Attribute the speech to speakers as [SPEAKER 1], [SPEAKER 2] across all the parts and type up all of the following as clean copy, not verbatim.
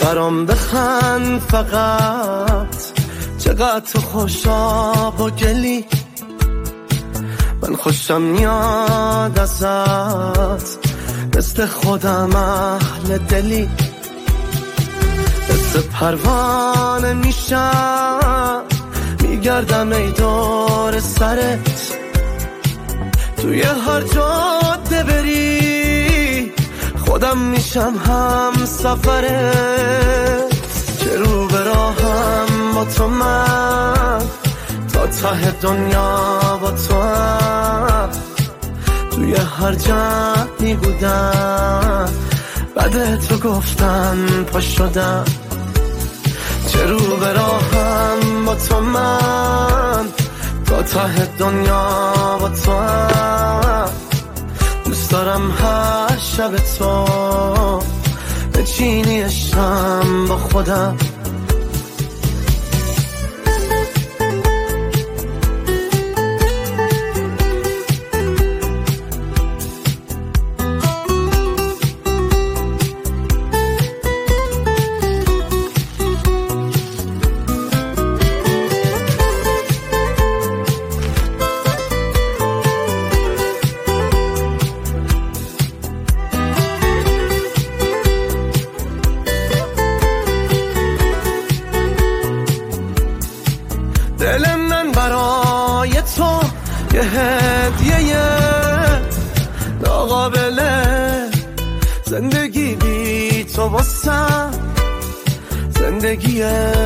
[SPEAKER 1] برام بخند فقط، چقدر تو خوشاب و گلی، من خوشم میاد ازت، مثل خودم اهل دلی، مثل پروانه میشم میگردم ای دور سرت، توی هر جاده بری خودم میشم هم سفرت، که رو به راهم با تو من، تا ته دنیا با تو هم، توی هر جمعی بودم بعد تو گفتن پا شدم، چه رو به راهم با تو من، تا ته دنیا با تو هم، دوست دارم هر شب تو بچینی عشقم با خودم. دل من برای تو یه هدیه ناقابله، زندگی بی تو واسم زندگی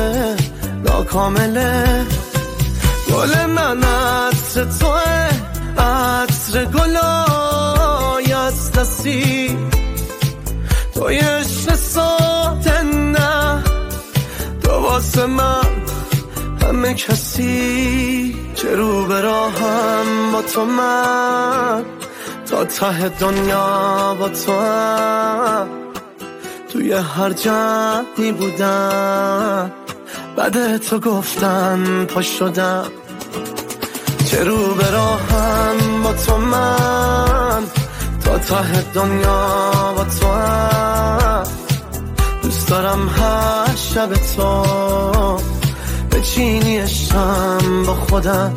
[SPEAKER 1] ناکامله، گل من عطر توه، عطر گلای از دستی، توی عشق ساده نه، تو واسه من همه کسی، که رو به راهم با تو من، تا ته دنیا با تو هم، توی هر جمعی بودم بعد تو گفتن پا شدم، که رو به راهم با تو من، تا ته دنیا با تو هم، دوست دارم هر شب تو بچینی عشقم با خودم.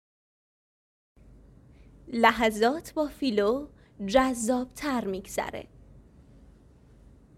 [SPEAKER 2] لحظات با فیلو جذاب‌تر میگذره.